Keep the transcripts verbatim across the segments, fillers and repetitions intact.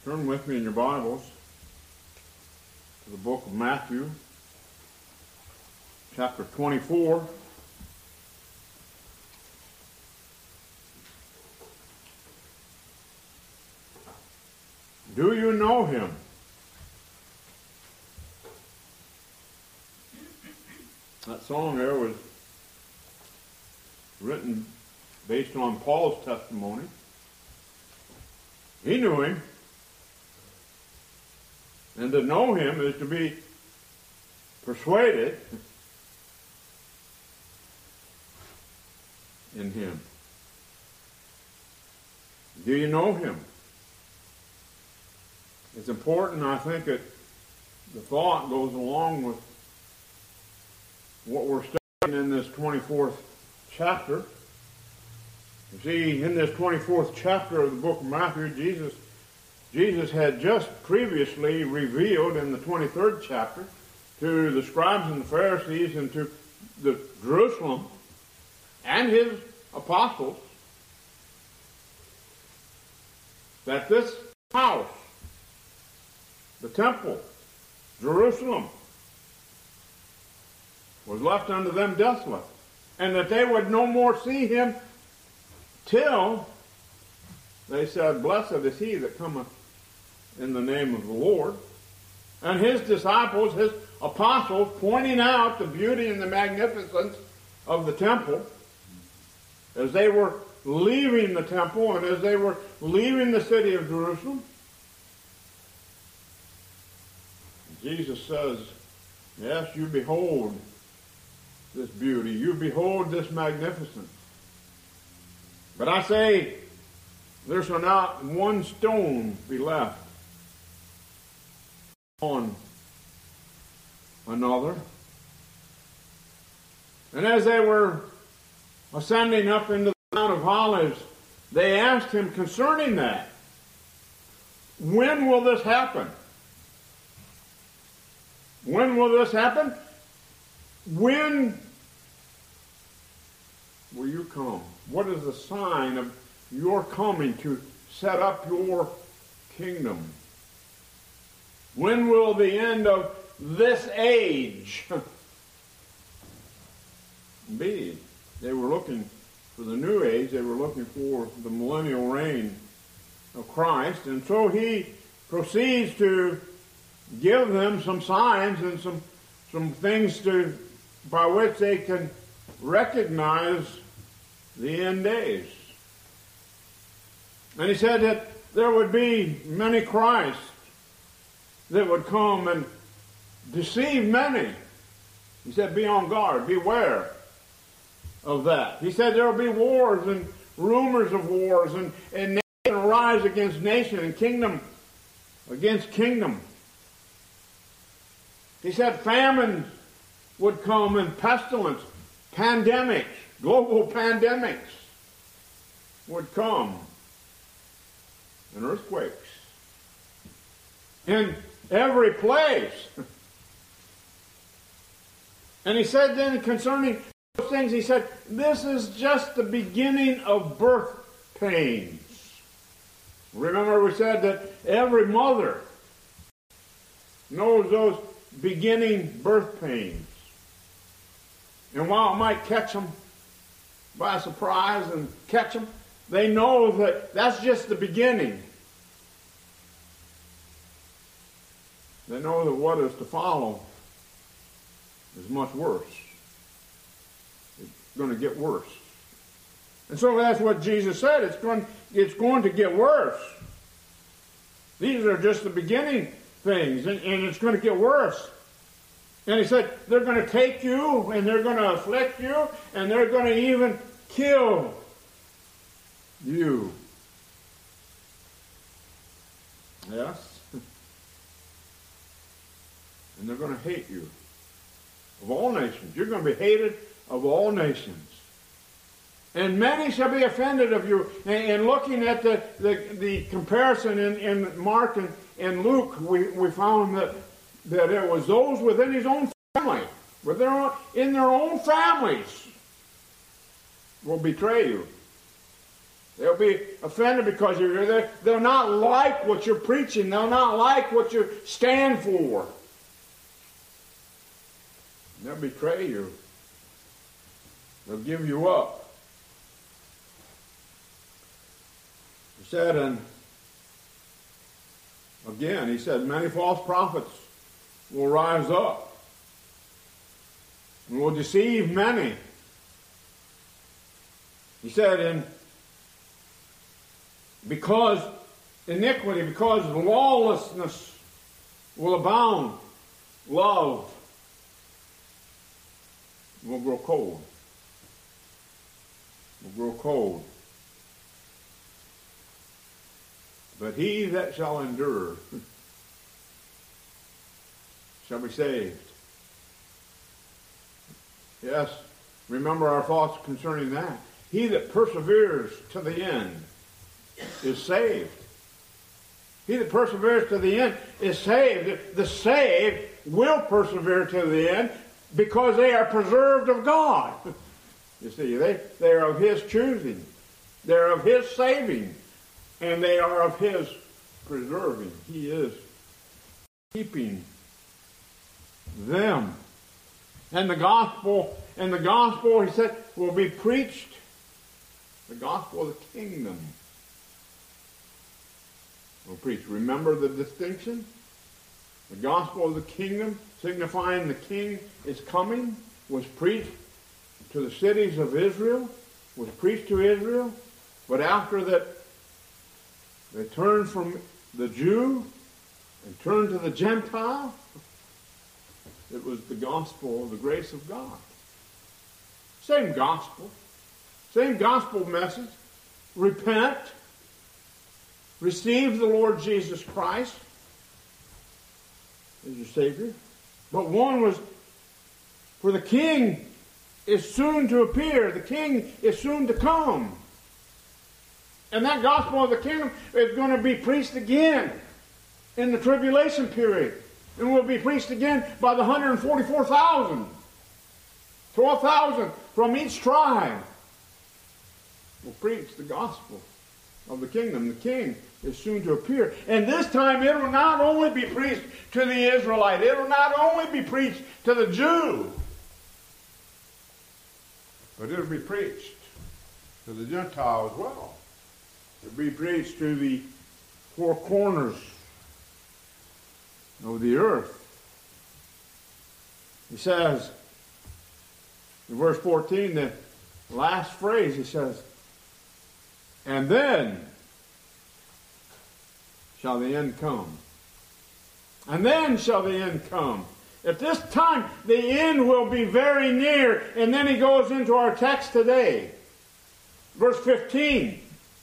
Turn with me in your Bibles to the book of Matthew, chapter twenty-four. Do you know him? That song there was written based on Paul's testimony. He knew him. And to know him is to be persuaded in him. Do you know him? It's important, I think, that the thought goes along with what we're studying in this twenty-fourth chapter. You see, in this twenty-fourth chapter of the book of Matthew, Jesus Jesus had just previously revealed in the twenty-third chapter to the scribes and the Pharisees and to the Jerusalem and his apostles that this house, the temple, Jerusalem, was left unto them desolate, and that they would no more see him till they said, "Blessed is he that cometh in the name of the Lord." And his disciples, his apostles, pointing out the beauty and the magnificence of the temple as they were leaving the temple and as they were leaving the city of Jerusalem. Jesus says, yes, you behold this beauty, you behold this magnificence. But I say, there shall not one stone be left on another. And as they were ascending up into the Mount of Olives, they asked him concerning that. When will this happen? When will this happen? When will you come? What is the sign of your coming to set up your kingdom? When will the end of this age be? They were looking for the new age. They were looking for the millennial reign of Christ. And so he proceeds to give them some signs and some, some things to, by which they can recognize the end days. And he said that there would be many Christs that would come and deceive many. He said, be on guard, beware of that. He said there will be wars and rumors of wars, and, and nation arise against nation and kingdom against kingdom. He said famines would come and pestilence, pandemics, global pandemics would come, and earthquakes in every place. And he said then concerning those things, he said, this is just the beginning of birth pains. Remember we said that every mother knows those beginning birth pains. And while it might catch them by surprise and catch them, they know that that's just the beginning. They know that what is to follow is much worse. It's going to get worse. And so that's what Jesus said. It's going, it's going to get worse. These are just the beginning things, and, and it's going to get worse. And he said, they're going to take you, and they're going to afflict you, and they're going to even kill you. Yes? And they're going to hate you. Of all nations. You're going to be hated of all nations. And many shall be offended of you. And, and looking at the, the, the comparison in, in Mark and, and Luke, we, we found that, that it was those within his own family, with their own, in their own families, will betray you. They'll be offended because you're there. They'll not like what you're preaching. They'll not like what you stand for. They'll betray you. They'll give you up. He said, and again, he said, many false prophets will rise up and will deceive many. He said, and because iniquity, because lawlessness will abound, love will grow cold. Will grow cold. But he that shall endure shall be saved. Yes, remember our thoughts concerning that. He that perseveres to the end is saved. He that perseveres to the end is saved. The saved will persevere to the end because they are preserved of God. You see, they, they are of His choosing. They're of His saving. And they are of His preserving. He is keeping them. And the gospel, and the gospel, he said, will be preached. The gospel of the kingdom will preach. Remember the distinction? The gospel of the kingdom, signifying the king is coming, was preached to the cities of Israel, was preached to Israel, but after that they turned from the Jew and turned to the Gentile, it was the gospel of the grace of God. Same gospel. Same gospel message. Repent. Receive the Lord Jesus Christ as your Savior. But one was, for the King is soon to appear. The King is soon to come. And that gospel of the kingdom is going to be preached again in the tribulation period. And will be preached again by the one hundred forty-four thousand. twelve thousand from each tribe will preach the gospel of the kingdom. The king is soon to appear. And this time it will not only be preached to the Israelite. It will not only be preached to the Jew. But it will be preached to the Gentile as well. It will be preached to the four corners of the earth. He says in verse fourteen, the last phrase, he says, and then shall the end come. And then shall the end come. At this time, the end will be very near. And then he goes into our text today. Verse fifteen.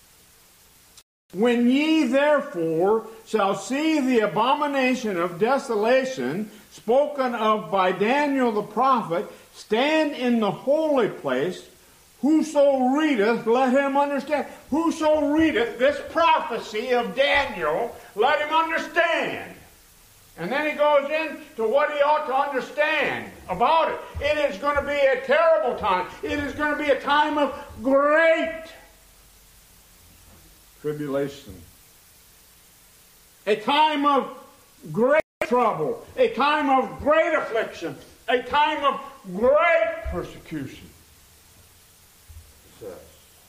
When ye therefore shall see the abomination of desolation spoken of by Daniel the prophet stand in the holy place, whoso readeth, let him understand. Whoso readeth this prophecy of Daniel, let him understand. And then he goes into what he ought to understand about it. It is going to be a terrible time. It is going to be a time of great tribulation. A time of great trouble. A time of great affliction. A time of great persecution. It says.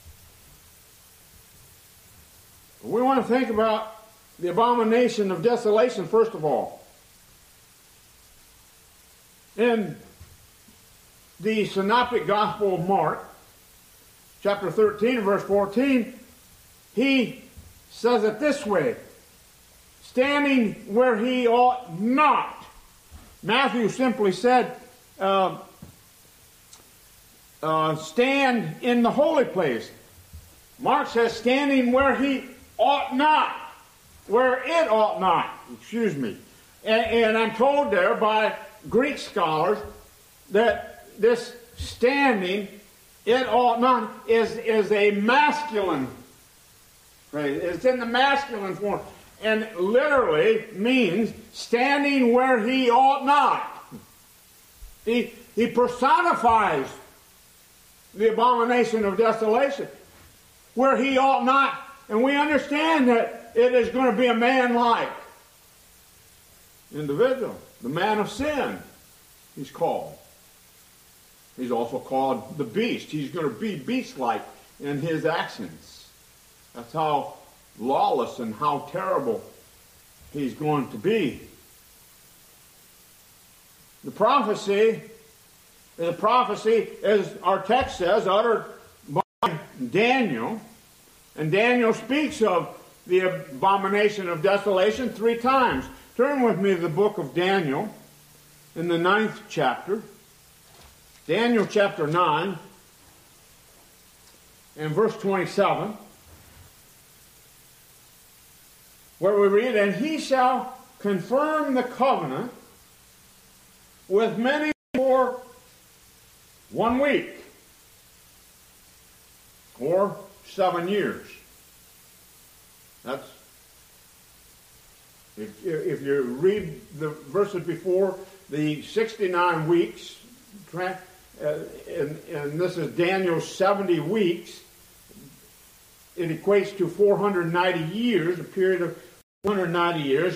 We want to think about the abomination of desolation first of all. In the Synoptic Gospel of Mark, chapter thirteen, verse fourteen, he says it this way, standing where he ought not. Matthew simply said, uh, uh, stand in the holy place. Mark says, standing where he ought not. Where it ought not. Excuse me. And, and I'm told there by Greek scholars that this standing, it ought not, is, is a masculine phrase. It's in the masculine form. And literally means standing where he ought not. He, he personifies the abomination of desolation. where he ought not. And we understand that it is going to be a man-like individual. The man of sin, he's called. He's also called the beast. He's going to be beast-like in his actions. That's how lawless and how terrible he's going to be. The prophecy, the prophecy, as our text says, uttered by Daniel. And Daniel speaks of the abomination of desolation three times. Turn with me to the book of Daniel in the ninth chapter. Daniel chapter nine and verse twenty-seven, where we read, "And he shall confirm the covenant with many for one week," or seven years. That's, if, if you read the verses before, the sixty-nine weeks, uh, and, and this is Daniel's seventy weeks, it equates to four hundred ninety years, a period of four hundred ninety years.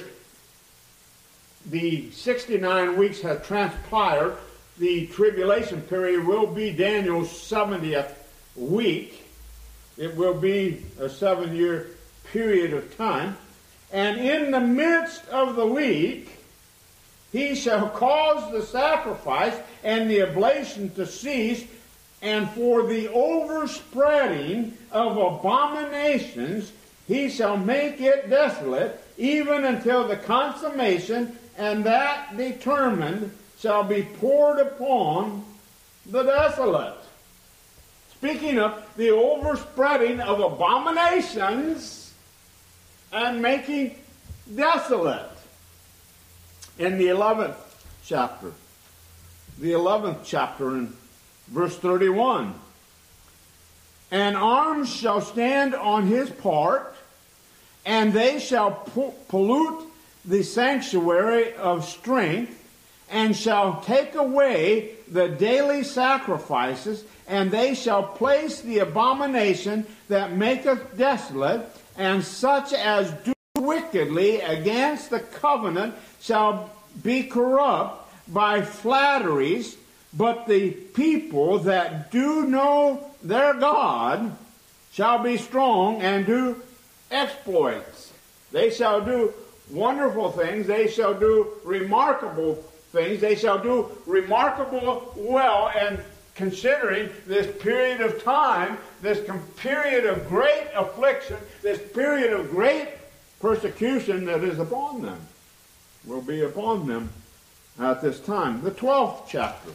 The sixty-nine weeks have transpired. The tribulation period will be Daniel's seventieth week. It will be a seven-year period of time. And in the midst of the week, he shall cause the sacrifice and the oblation to cease, and for the overspreading of abominations he shall make it desolate, even until the consummation, and that determined shall be poured upon the desolate. Speaking of the overspreading of abominations and making desolate. In the eleventh chapter, the eleventh chapter in verse thirty-one, "And arms shall stand on his part, and they shall pollute the sanctuary of strength, and shall take away the daily sacrifices, and they shall place the abomination that maketh desolate, and such as do wickedly against the covenant shall be corrupt by flatteries, but the people that do know their God shall be strong and do exploits." They shall do wonderful things. They shall do remarkable things. They shall do remarkable well, and considering this period of time, this period of great affliction, this period of great persecution that is upon them, will be upon them at this time. The twelfth chapter,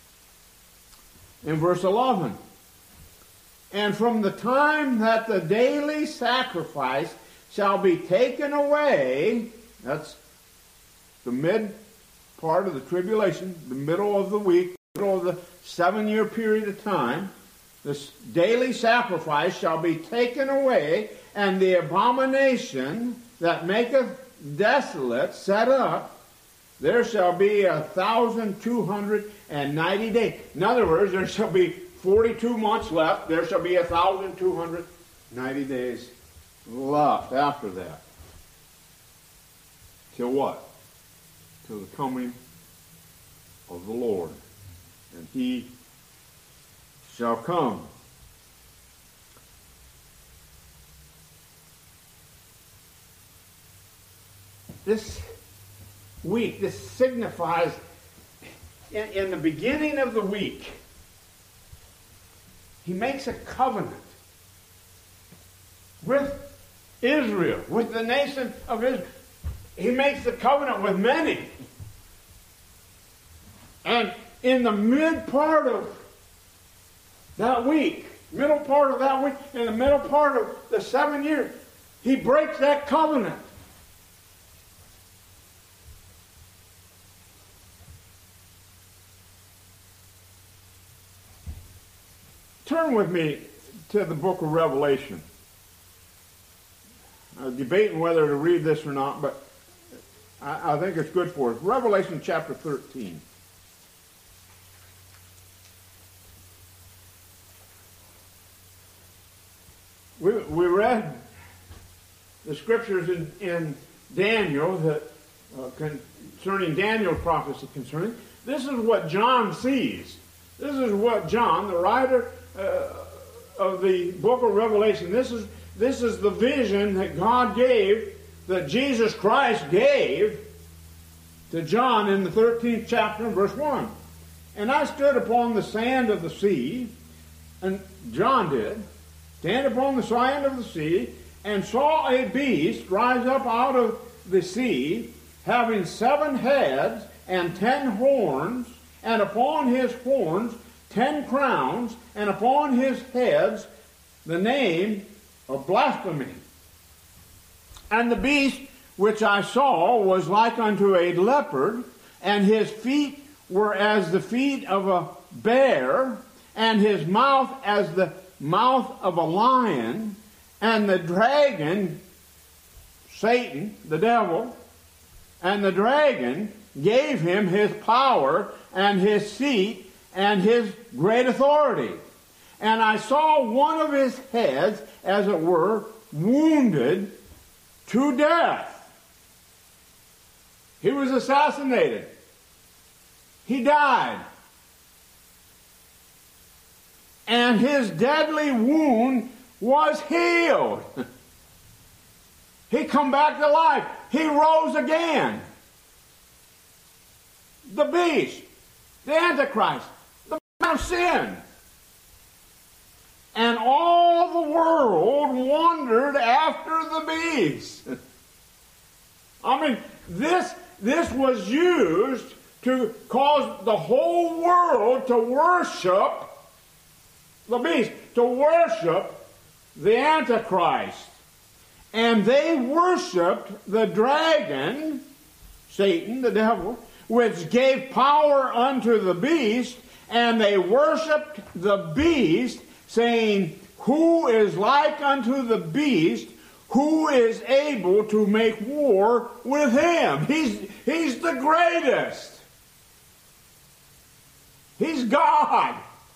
in verse eleven, "And from the time that the daily sacrifice shall be taken away," that's the mid part of the tribulation, the middle of the week, the middle of the seven-year period of time, this daily sacrifice shall be taken away, and the abomination that maketh desolate set up, there shall be a thousand two hundred and ninety days. In other words, there shall be forty-two months left. There shall be a thousand two hundred ninety days left after that. Till what? Till the coming of the Lord. And he shall come. This week, this signifies in, in the beginning of the week, he makes a covenant with Israel, with the nation of Israel. He makes the covenant with many. And in the mid part of that week, middle part of that week, in the middle part of the seven years, he breaks that covenant. Turn with me to the book of Revelation. I'm debating whether to read this or not, but I, I think it's good for us. Revelation chapter thirteen. the scriptures in, in Daniel that uh, concerning Daniel's prophecy concerning, this is what John sees. This is what John, the writer uh, of the book of Revelation, this is this is the vision that God gave, that Jesus Christ gave to John in the thirteenth chapter and verse one. And I stood upon the sand of the sea, and John did, stand upon the sand of the sea, and saw a beast rise up out of the sea, having seven heads and ten horns, and upon his horns ten crowns, and upon his heads the name of blasphemy. And the beast which I saw was like unto a leopard, and his feet were as the feet of a bear, and his mouth as the mouth of a lion. And the dragon, Satan, the devil, and the dragon gave him his power and his seat and his great authority. And I saw one of his heads, as it were, wounded to death. He was assassinated. He died. And his deadly wound was healed. He come back to life. He rose again. The beast, the Antichrist, the man of sin. And all the world wondered after the beast. I mean, this, this was used to cause the whole world to worship the beast, to worship the Antichrist. And they worshipped the dragon, Satan, the devil, which gave power unto the beast, and they worshipped the beast, saying, who is like unto the beast, who is able to make war with him? He's, he's the greatest. He's God.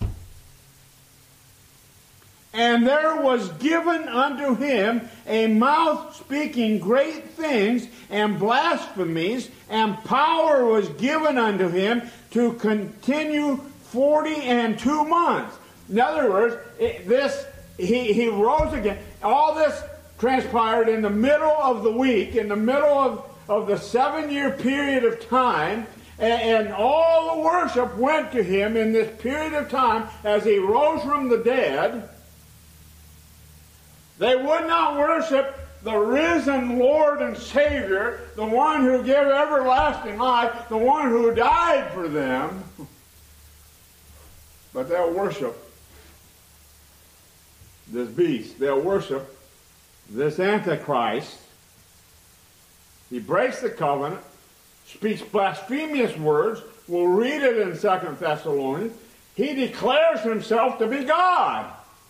And there was given unto him a mouth speaking great things and blasphemies, and power was given unto him to continue forty and two months. In other words, it, this he, he rose again. All this transpired in the middle of the week, in the middle of, of the seven-year period of time, and, and all the worship went to him in this period of time as he rose from the dead. They would not worship the risen Lord and Savior, the one who gave everlasting life, the one who died for them. But they'll worship this beast. They'll worship this Antichrist. He breaks the covenant, speaks blasphemous words. We'll read it in Second Thessalonians. He declares himself to be God.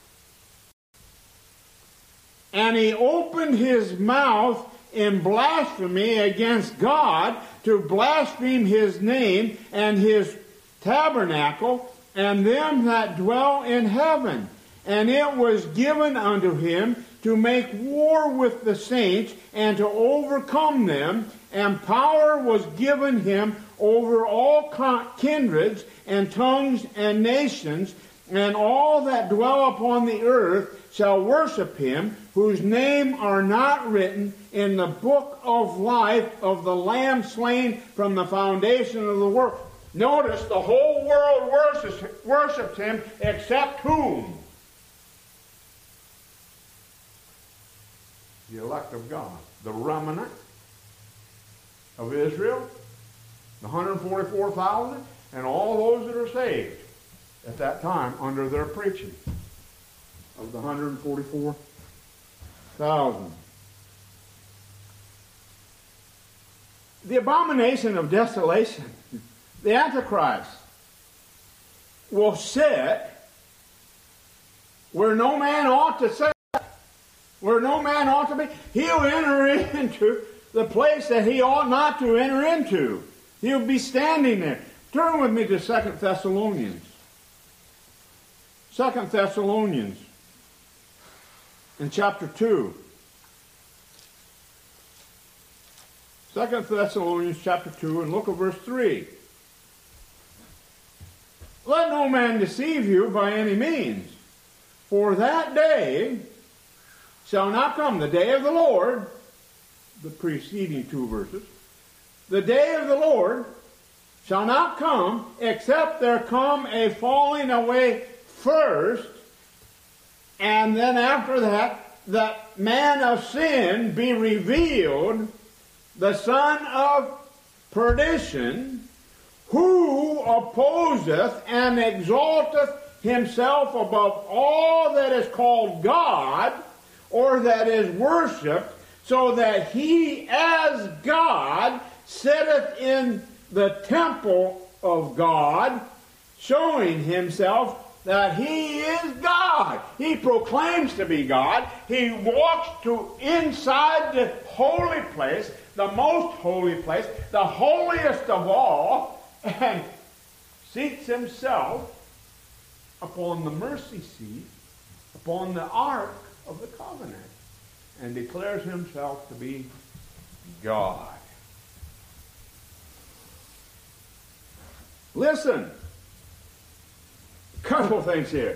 And he opened his mouth in blasphemy against God, to blaspheme his name and his tabernacle and them that dwell in heaven. And it was given unto him to make war with the saints and to overcome them. And power was given him over all kindreds and tongues and nations. And all that dwell upon the earth shall worship him, whose name are not written in the book of life of the Lamb slain from the foundation of the world. Notice the whole world worships, worships him, except whom? The elect of God. The remnant of Israel, the one hundred forty-four thousand, and all those that are saved at that time under their preaching of the one hundred forty-four thousand. The abomination of desolation, the Antichrist, will sit where no man ought to sit, where no man ought to be. He'll enter into the place that he ought not to enter into. He'll be standing there. Turn with me to Second Thessalonians. Second Thessalonians in chapter two. Second Thessalonians chapter two, and look at verse three. Let no man deceive you by any means, for that day shall not come, the day of the Lord, the preceding two verses, the day of the Lord shall not come except there come a falling away first, and then after that, the man of sin be revealed, the son of perdition, who opposeth and exalteth himself above all that is called God, or that is worshipped, so that he as God sitteth in the temple of God, showing himself that he is God. He proclaims to be God. He walks to inside the holy place, the most holy place, the holiest of all, and seats himself upon the mercy seat, upon the ark of the covenant, and declares himself to be God. Listen, a couple things here.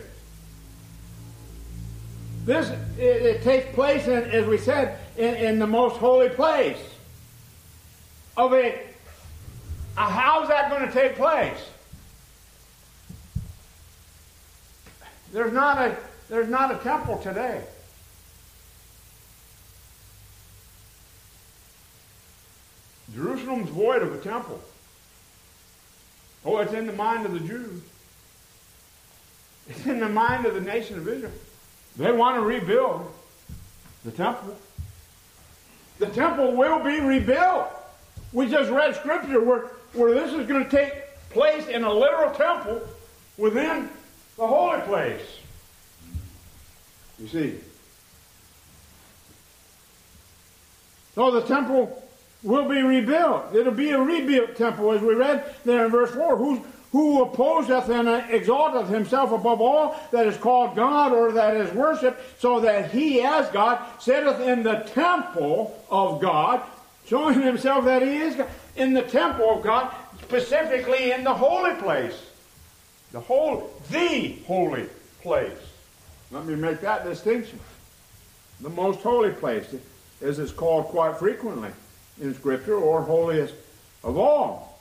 This, it, it takes place, in, as we said, in, in the most holy place. Of a, a how's that going to take place? There's not a there's not a temple today. Jerusalem's void of a temple. Oh, it's in the mind of the Jews. It's in the mind of the nation of Israel. They want to rebuild the temple. The temple will be rebuilt. We just read scripture where, where this is going to take place in a literal temple within the holy place. You see. So the temple will be rebuilt. It'll be a rebuilt temple, as we read there in verse four. Who, who opposeth and exalteth himself above all that is called God, or that is worshipped, so that he as God sitteth in the temple of God, showing himself that he is God. In the temple of God, specifically in the holy place. The whole, the holy place. Let me make that distinction. The most holy place, as it's called quite frequently in Scripture, or holiest of all.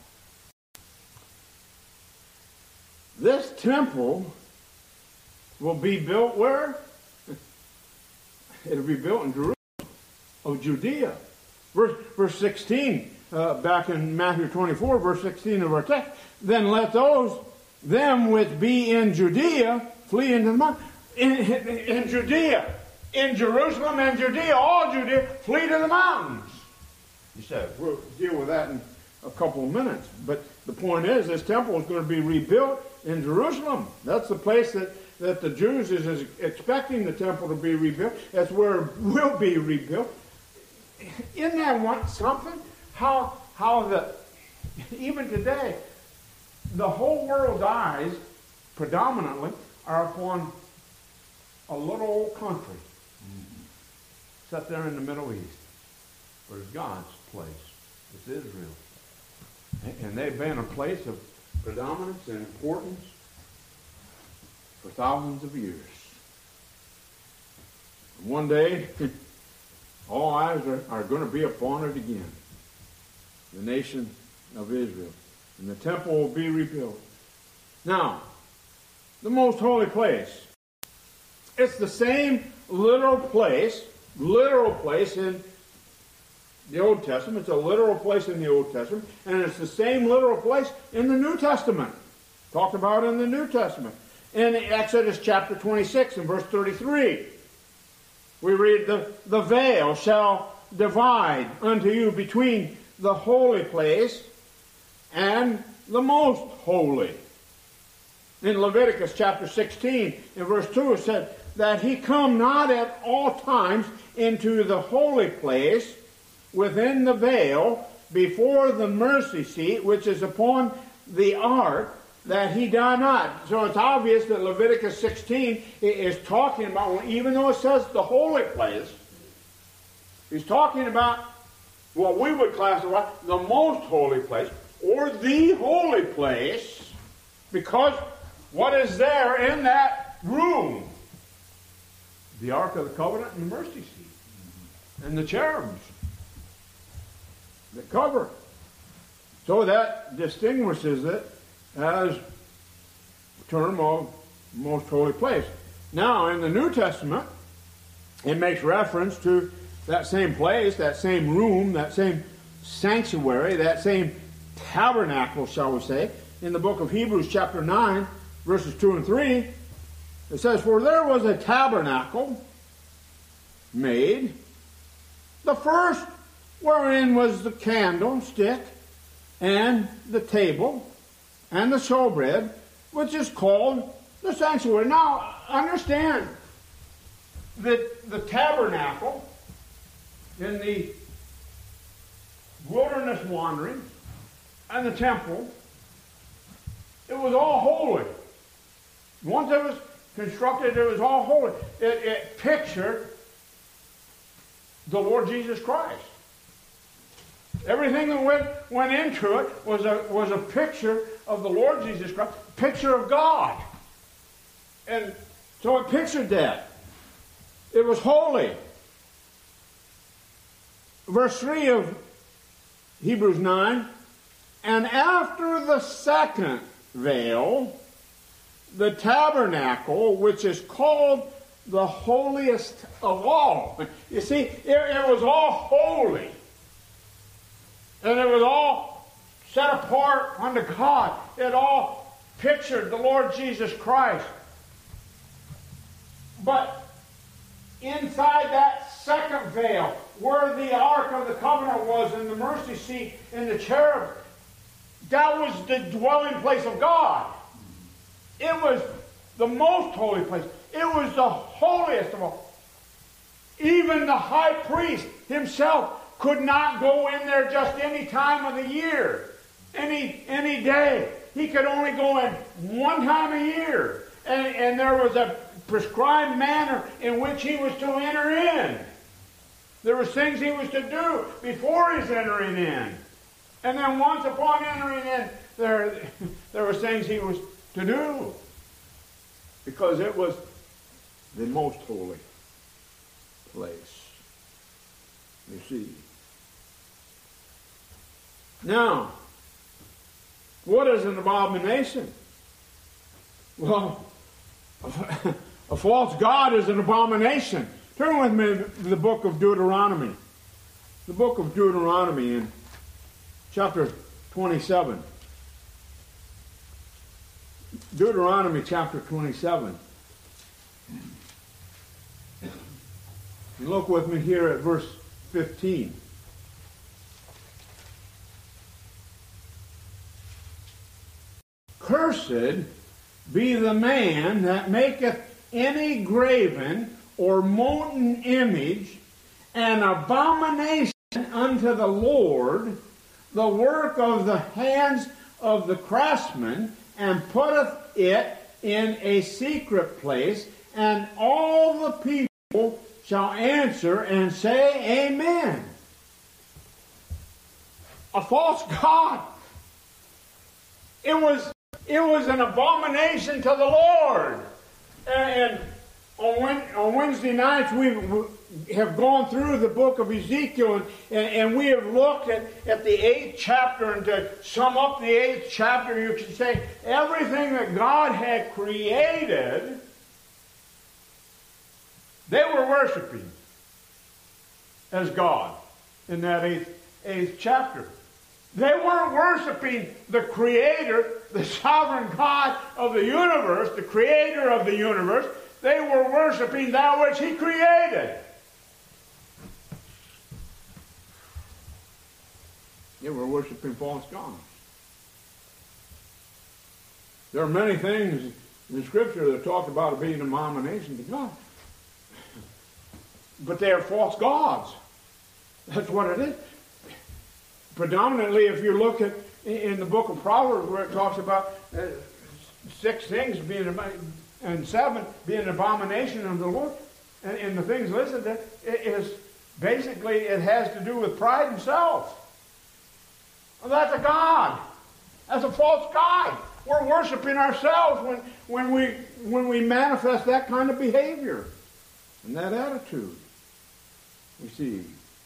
This temple will be built where? It'll be built in Jerusalem, of Judea. Verse, verse sixteen, uh, back in Matthew twenty-four, verse sixteen of our text. Then let those, them which be in Judea, flee into the mountains. In, in, in Judea, in Jerusalem and Judea, all Judea, flee to the mountains. He said, we'll deal with that in a couple of minutes. But the point is, this temple is going to be rebuilt in Jerusalem. That's the place that, that the Jews is, is expecting the temple to be rebuilt. That's where it will be rebuilt. Isn't that one, something? How, how the, even today, the whole world's eyes predominantly are upon a little old country set there in the Middle East, where it's God's place. It's Israel. And they've been a place of predominance and importance for thousands of years. And one day, all eyes are, are going to be upon it again. The nation of Israel. And the temple will be rebuilt. Now, the most holy place. It's the same literal place, literal place in the Old Testament. It's a literal place in the Old Testament. And it's the same literal place in the New Testament. Talked about in the New Testament. In Exodus chapter twenty-six and verse thirty-three. We read, the, the veil shall divide unto you between the holy place and the most holy. In Leviticus chapter sixteen, in verse two, it said, that he come not at all times into the holy place within the veil before the mercy seat, which is upon the ark, that he die not. So it's obvious that Leviticus sixteen is talking about, even though it says the holy place, he's talking about what we would classify the most holy place, or the holy place, because what is there in that room? The Ark of the Covenant and the mercy seat. And the cherubs that cover it. So that distinguishes it as a term of most holy place. Now, in the New Testament, it makes reference to that same place, that same room, that same sanctuary, that same tabernacle, shall we say. In the book of Hebrews chapter nine, verses two and three, it says, "For there was a tabernacle made, the first wherein was the candlestick, and the table, and the showbread, which is called the sanctuary." Now, understand that the tabernacle in the wilderness wandering and the temple, it was all holy. Once it was constructed, it was all holy. It, it pictured the Lord Jesus Christ. Everything that went, went into it was a, was a picture of the Lord Jesus Christ, picture of God. And so it pictured that. It was holy. Verse three of Hebrews nine, "And after the second veil, the tabernacle, which is called the holiest of all." You see, it, it was all holy. And it was all set apart unto God. It all pictured the Lord Jesus Christ. But inside that second veil, where the Ark of the Covenant was, and the mercy seat, and the cherub, that was the dwelling place of God. It was the most holy place. It was the holiest of all. Even the high priest himself could not go in there just any time of the year, any any day. He could only go in one time a year. And, and there was a prescribed manner in which he was to enter in. There were things he was to do before he's entering in. And then once upon entering in, there, there were things he was to do. Because it was the most holy place. You see. Now, what is an abomination? Well, a false god is an abomination. Turn with me to the book of Deuteronomy. The book of Deuteronomy in chapter twenty-seven. Deuteronomy chapter twenty-seven. You look with me here at verse fifteen. "Cursed be the man that maketh any graven or molten image, an abomination unto the Lord, the work of the hands of the craftsman, and putteth it in a secret place, and all the people shall answer and say, Amen." A false god. It was, it was an abomination to the Lord. And, and on, on Wednesday nights we have gone through the book of Ezekiel, and, and, and we have looked at, at the eighth chapter, and to sum up the eighth chapter, you can say everything that God had created, they were worshiping as God in that eighth, eighth chapter. They weren't worshiping the Creator, the sovereign God of the universe, the Creator of the universe. They were worshiping that which He created. They were worshiping false gods. There are many things in Scripture that talk about it being an abomination to God. But they are false gods. That's what it is. Predominantly, if you look at in the book of Proverbs, where it talks about uh, six things being and seven being an abomination of the Lord, and, and the things listed there is basically it has to do with pride and self. Well, that's a god. That's a false god. We're worshiping ourselves when, when, we, when we manifest that kind of behavior and that attitude. You see.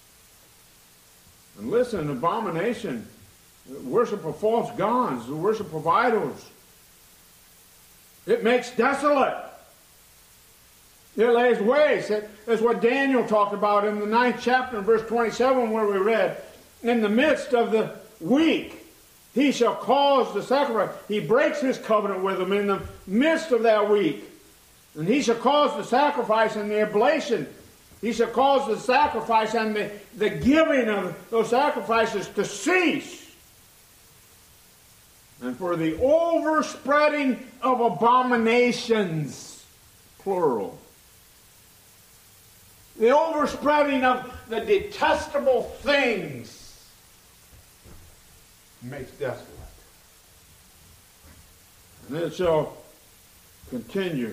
And listen, abomination, worship of false gods, the worship of idols, it makes desolate. It lays waste. That's what Daniel talked about in the ninth chapter, in verse twenty-seven, where we read, in the midst of the week, he shall cause the sacrifice. He breaks his covenant with them in the midst of that week. And he shall cause the sacrifice and the oblation. He shall cause the sacrifice and the, the giving of those sacrifices to cease. And for the overspreading of abominations, plural. The overspreading of the detestable things makes desolate. And it shall continue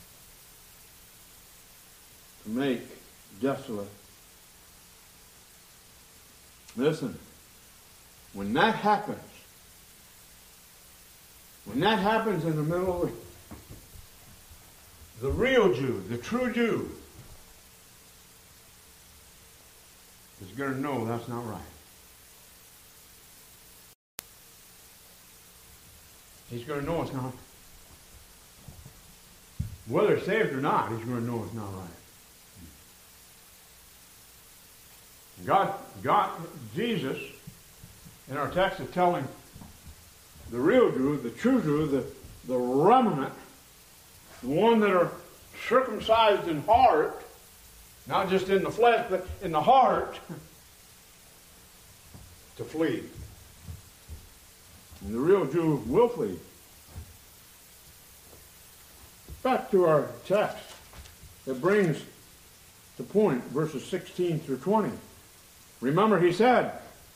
to make desolate. Listen, when that happens, when that happens in the middle of the, the real Jew, the true Jew, is going to know that's not right. He's going to know it's not. Whether it's saved or not, he's going to know it's not right. God, God, Jesus, in our text is telling the real Jew, the true Jew, the, the remnant, the one that are circumcised in heart, not just in the flesh, but in the heart, to flee. And the real Jew will flee. Back to our text. It brings to point verses sixteen through twenty. Remember, he said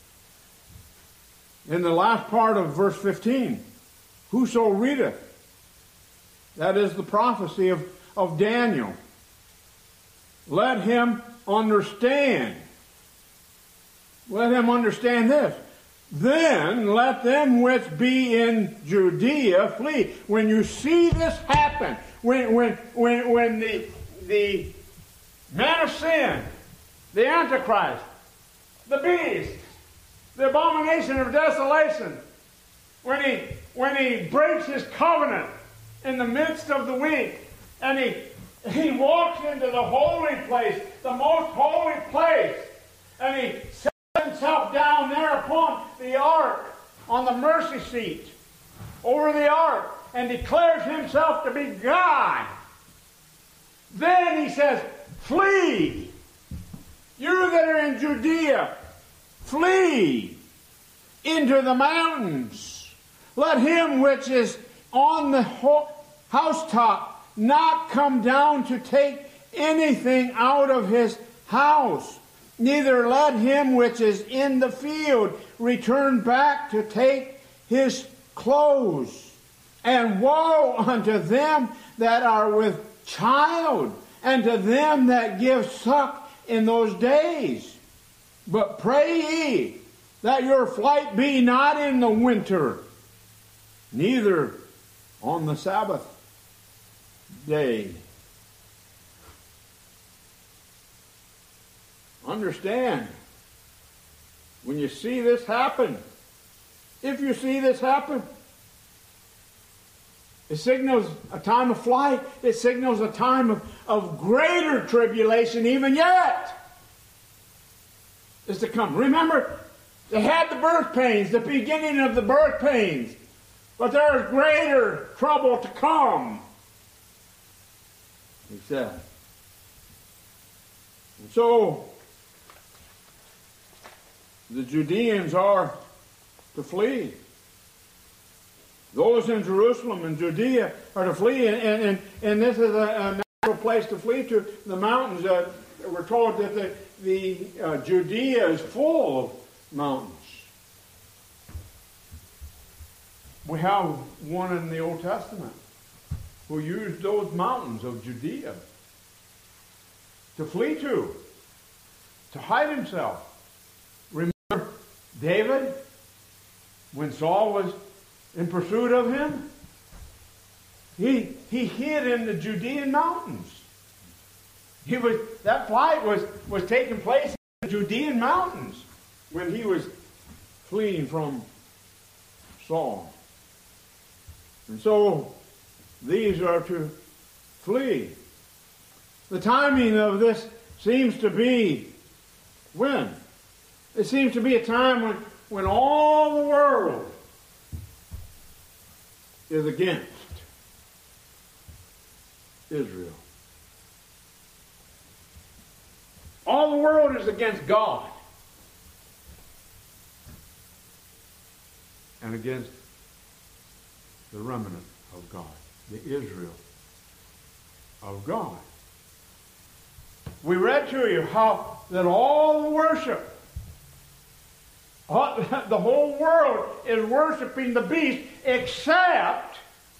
in the last part of verse fifteen, whoso readeth, that is the prophecy of, of Daniel, let him understand. Let him understand this. Then let them which be in Judea flee. When you see this happen, when when when when the the man of sin, the Antichrist, the beast, the abomination of desolation, when he when he breaks his covenant in the midst of the week, and he he walks into the holy place, the most holy place, and he sets himself down there upon the ark, on the mercy seat, over the ark, and declares himself to be God. Then he says, flee. You that are in Judea, flee into the mountains. Let him which is on the housetop not come down to take anything out of his house. Neither let him which is in the field return back to take his clothes. And woe unto them that are with child, and to them that give suck in those days. But pray ye that your flight be not in the winter, neither on the Sabbath day. Understand, when you see this happen, if you see this happen, it signals a time of flight. It signals a time of, of greater tribulation even yet is to come. Remember, they had the birth pains, the beginning of the birth pains, but there is greater trouble to come, he said. And so, the Judeans are to flee. Those in Jerusalem and Judea are to flee, and, and, and this is a, a natural place to flee to. The mountains, uh, we're told that the, the uh, Judea is full of mountains. We have one in the Old Testament who used those mountains of Judea to flee to. to hide himself. Remember David, when Saul was in pursuit of him? He, he hid in the Judean mountains. He was, that flight was, was taking place in the Judean mountains when he was fleeing from Saul. And so these are to flee. The timing of this seems to be when? It seems to be a time when, when all the world is against Israel. All the world is against God and against the remnant of God, the Israel of God. We read to you how that all the worship, all, the whole world is worshiping the beast except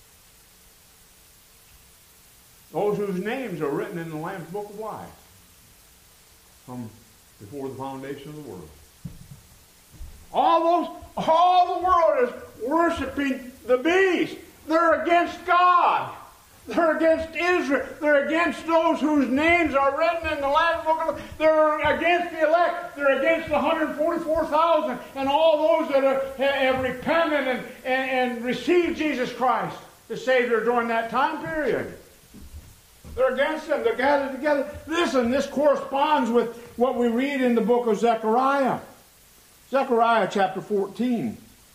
those whose names are written in the Lamb's Book of Life from before the foundation of the world. All those, all the world is worshiping the beast. They're against God. They're against Israel. They're against those whose names are written in the Lamb's Book of Life. They're against the elect. They're against the one hundred forty-four thousand and all those that are, have repented and, and, and received Jesus Christ as Savior during that time period. They're against them. They're gathered together. Listen, this corresponds with what we read in the book of Zechariah. Zechariah chapter fourteen.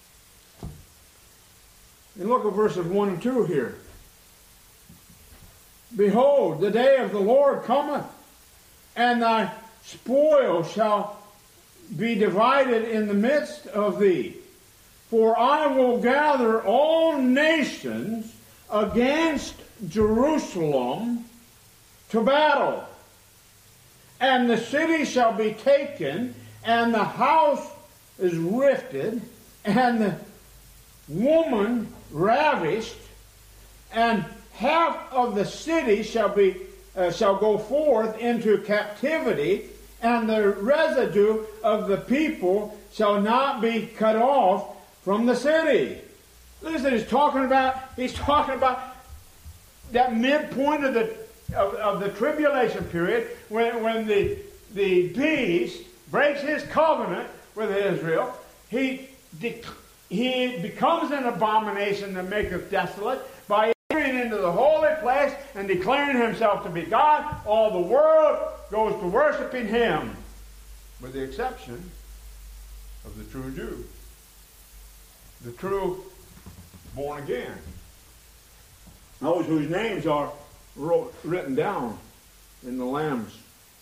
And look at verses one and two here. Behold, the day of the Lord cometh, and thy spoil shall be divided in the midst of thee. For I will gather all nations against Jerusalem to battle. And the city shall be taken, and the house is rifted, and the woman ravished, and half of the city shall be uh, shall go forth into captivity, and the residue of the people shall not be cut off from the city. Listen, he's talking about he's talking about that midpoint of the of, of the tribulation period when when the the beast breaks his covenant with Israel. He de- he becomes an abomination that maketh desolate by entering into the holy place and declaring himself to be God. All the world goes to worshiping him, with the exception of the true Jew, the true born again, those whose names are wrote, written down in the Lamb's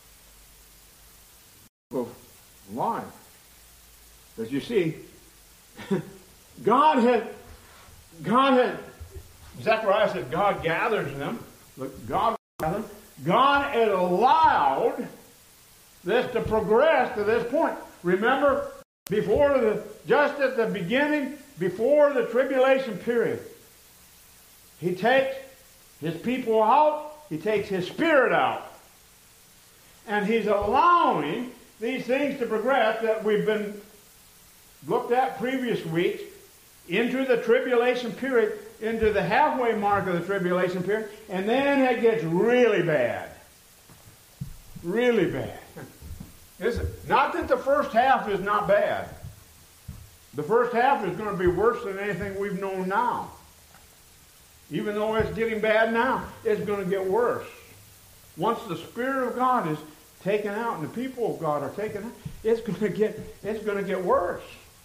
Book of Life. But you see, God had, God had, Zechariah said God gathers them. Look, God gathered. God had allowed this to progress to this point. Remember, before the, just at the beginning, before the tribulation period, he takes his people out, he takes his spirit out. And he's allowing these things to progress that we've been looked at previous weeks into the tribulation period, into the halfway mark of the tribulation period, and then it gets really bad. Really bad. Listen, not that the first half is not bad. The first half is going to be worse than anything we've known now. Even though it's getting bad now, it's going to get worse. Once the Spirit of God is taken out and the people of God are taken out, it's going to get it's going to get worse.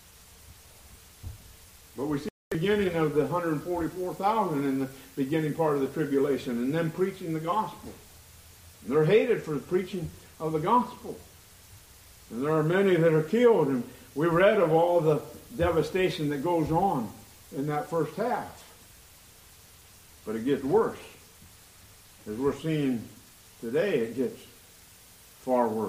But we see the beginning of the one hundred forty-four thousand in the beginning part of the tribulation, and them preaching the gospel. And they're hated for the preaching of the gospel. And there are many that are killed, and we read of all the devastation that goes on in that first half. But it gets worse. As we're seeing today, it gets far worse.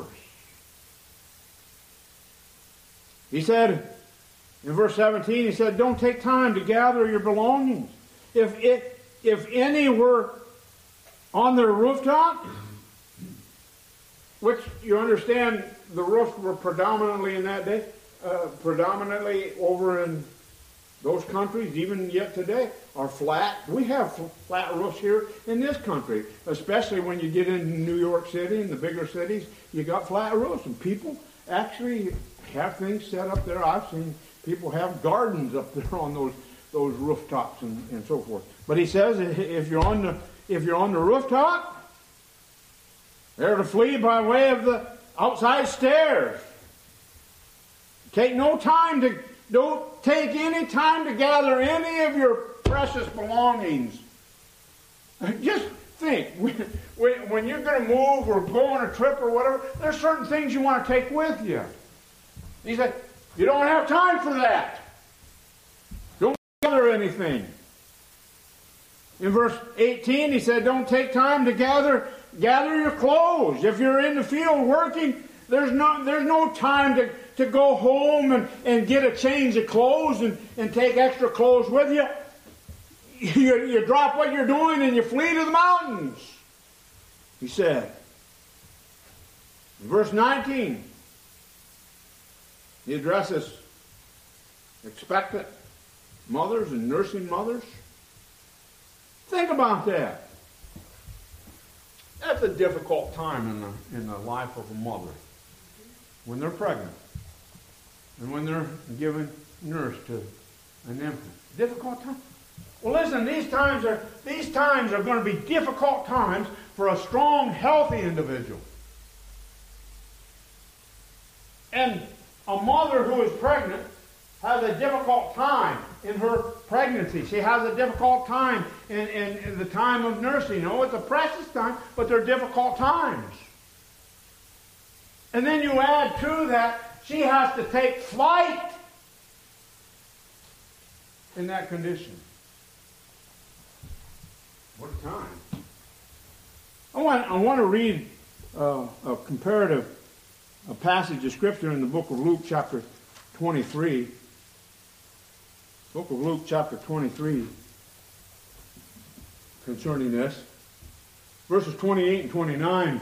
He said, in verse seventeen, he said, don't take time to gather your belongings. If it, if any were on their rooftop, which you understand the roofs were predominantly in that day, uh, predominantly over in those countries, even yet today, are flat. We have flat roofs here in this country, especially when you get into New York City and the bigger cities. You got flat roofs, and people actually have things set up there. I've seen people have gardens up there on those those rooftops and, and so forth. But he says, if you're on the if you're on the rooftop, they're to flee by way of the outside stairs. Take no time to don't take any time to gather any of your precious belongings. Just think, when, when you're going to move or go on a trip or whatever, there's certain things you want to take with you. He said, you don't have time for that. Don't gather anything. In verse eighteen, he said, don't take time to gather gather your clothes. If you're in the field working, there's no, there's no time to, to go home and, and get a change of clothes and, and take extra clothes with you. You, you drop what you're doing and you flee to the mountains, he said. In verse nineteen, he addresses expectant mothers and nursing mothers. Think about that. That's a difficult time in the, in the life of a mother. When they're pregnant. And when they're given nurse to an infant. Difficult time. Well, listen, these times are these times are going to be difficult times for a strong, healthy individual. And a mother who is pregnant has a difficult time in her pregnancy. She has a difficult time in, in, in the time of nursing. You know, it's a precious time, but they're difficult times. And then you add to that, she has to take flight in that condition. What a time. I want, I want to read uh, a comparative a passage of Scripture in the book of Luke chapter twenty-three. Book of Luke chapter twenty-three concerning this. Verses twenty-eight and twenty-nine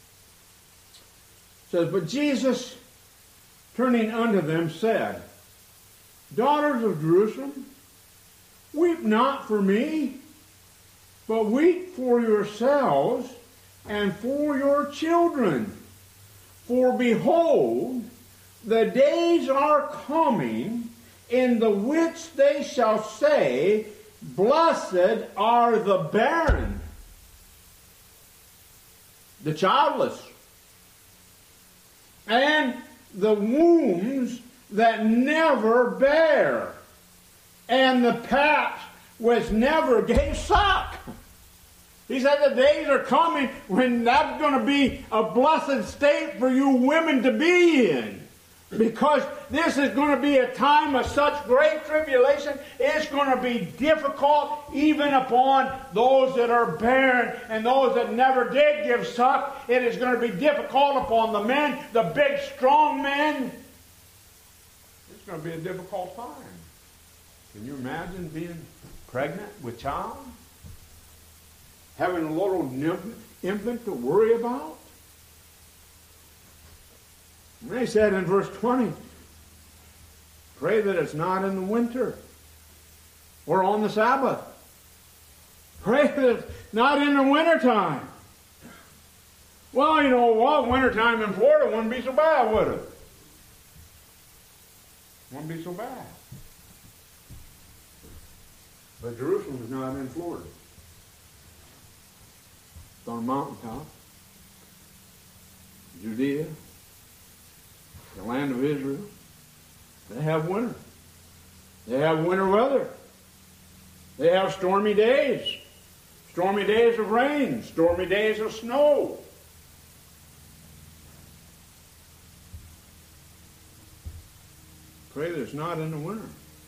says, but Jesus, turning unto them, said, daughters of Jerusalem, weep not for me, but weep for yourselves and for your children. For behold, the days are coming in the which they shall say, blessed are the barren, the childless, and the wombs that never bear, and the paps which never gave suck. He said the days are coming when that's going to be a blessed state for you women to be in. Because this is going to be a time of such great tribulation. It's going to be difficult even upon those that are barren and those that never did give suck. It is going to be difficult upon the men, the big strong men. It's going to be a difficult time. Can you imagine being pregnant with child? Having a little infant to worry about? And they said in verse twenty, pray that it's not in the winter or on the Sabbath. Pray that it's not in the wintertime. Well, you know what? Wintertime in Florida wouldn't be so bad, would it? Wouldn't be so bad. But Jerusalem is not in Florida. It's on a mountaintop. Judea, the land of Israel, they have winter. They have winter weather. They have stormy days. Stormy days of rain. Stormy days of snow. Pray that it's not in the winter.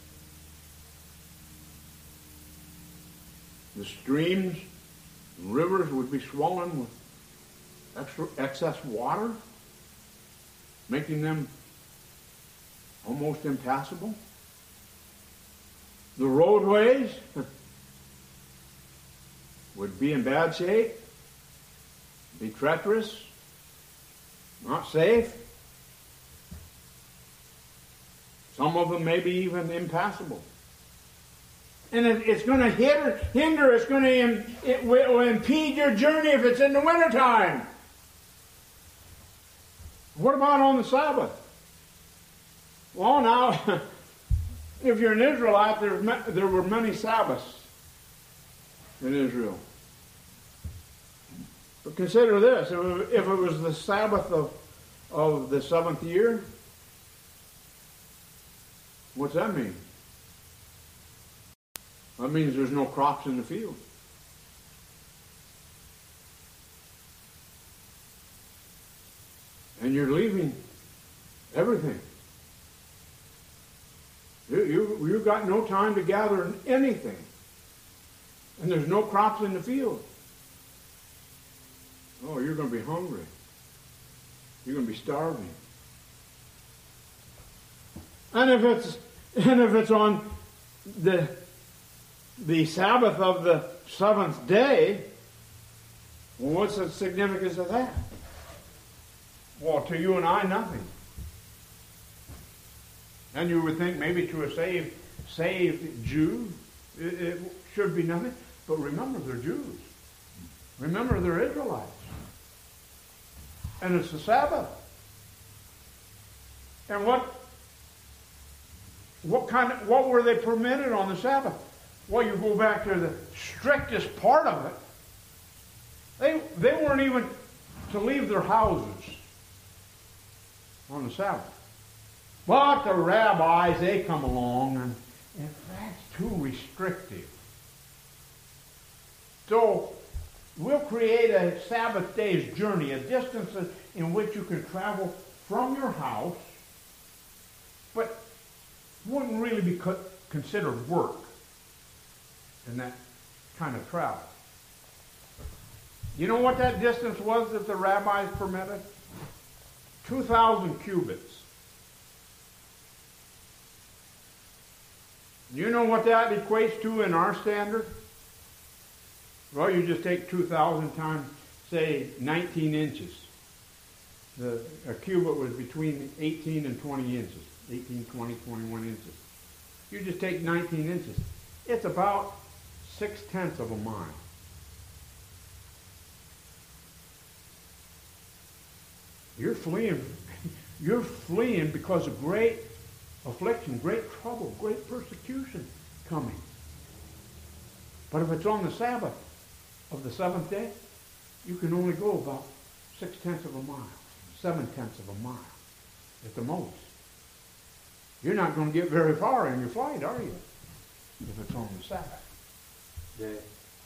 The streams and rivers would be swollen with extra, excess water, making them almost impassable. The roadways would be in bad shape, be treacherous, not safe. Some of them may be even impassable. And it, it's going to hinder, hinder, it's going to it will impede your journey if it's in the wintertime. What about on the Sabbath? Well, now, if you're an Israelite, there, there were many Sabbaths in Israel. But consider this, if it was the Sabbath of, of the seventh year, what's that mean? That means there's no crops in the field. And you're leaving everything. You, you, you've got no time to gather anything. And there's no crops in the field. Oh, you're going to be hungry. You're going to be starving. And if it's and if it's on the the Sabbath of the seventh day, well, what's the significance of that? Well, to you and I, nothing. And you would think maybe to a saved saved Jew, it, it should be nothing. But remember, they're Jews. Remember, they're Israelites. And it's the Sabbath. And what what kind of what were they permitted on the Sabbath? Well, you go back to the strictest part of it. They they weren't even to leave their houses on the Sabbath. But the rabbis, they come along, and, and that's too restrictive. So we'll create a Sabbath day's journey, a distance in which you can travel from your house, but wouldn't really be considered work in that kind of travel. You know what that distance was that the rabbis permitted? two thousand cubits. You know what that equates to in our standard? Well, you just take two thousand times, say, nineteen inches. The, a cubit was between eighteen and twenty inches. eighteen, twenty, twenty-one inches. You just take nineteen inches. It's about six-tenths of a mile. You're fleeing. You're fleeing because of great affliction, great trouble, great persecution coming. But if it's on the Sabbath of the seventh day, you can only go about six-tenths of a mile, seven-tenths of a mile at the most. You're not going to get very far in your flight, are you? If it's on the Sabbath day.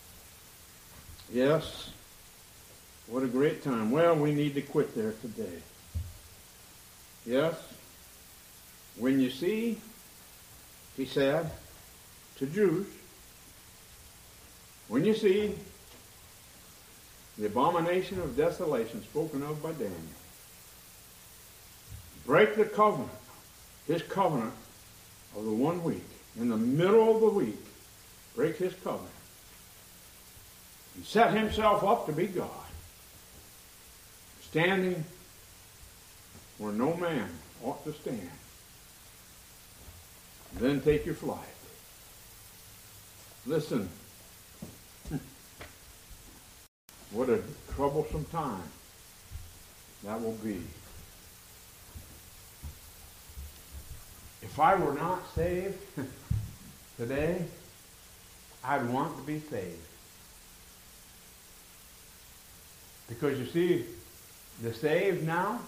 Yes. What a great time. Well, we need to quit there today. Yes. When you see, he said to Jews, when you see the abomination of desolation spoken of by Daniel, break the covenant, his covenant of the one week, in the middle of the week, break his covenant, and set himself up to be God, standing where no man ought to stand. Then take your flight. Listen, what a troublesome time that will be. If I were not saved today, I'd want to be saved. Because you see, the saved now,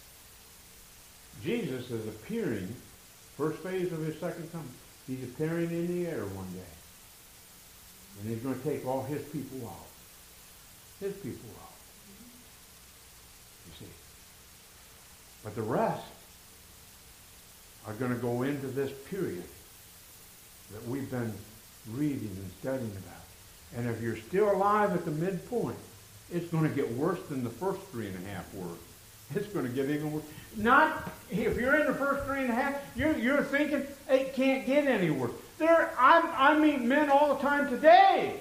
Jesus is appearing, first phase of his second coming. He's appearing in the air one day. And he's going to take all his people out. His people out. You see. But the rest are going to go into this period that we've been reading and studying about. And if you're still alive at the midpoint, it's going to get worse than the first three and a half were. It's going to get even worse. Not, if you're in the first three and a half, you're, you're thinking it can't get any worse. There, I'm, I meet men all the time today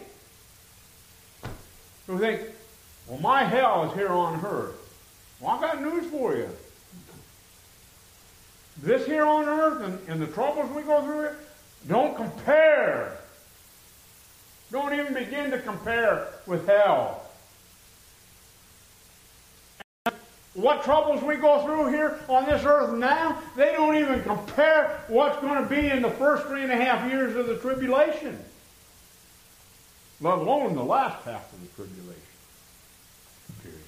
who think, well, my hell is here on earth. Well, I've got news for you. this here on earth and, and the troubles we go through, don't compare. Don't even begin to compare with hell. What troubles we go through here on this earth now, they don't even compare what's going to be in the first three and a half years of the tribulation. Let alone the last half of the tribulation period.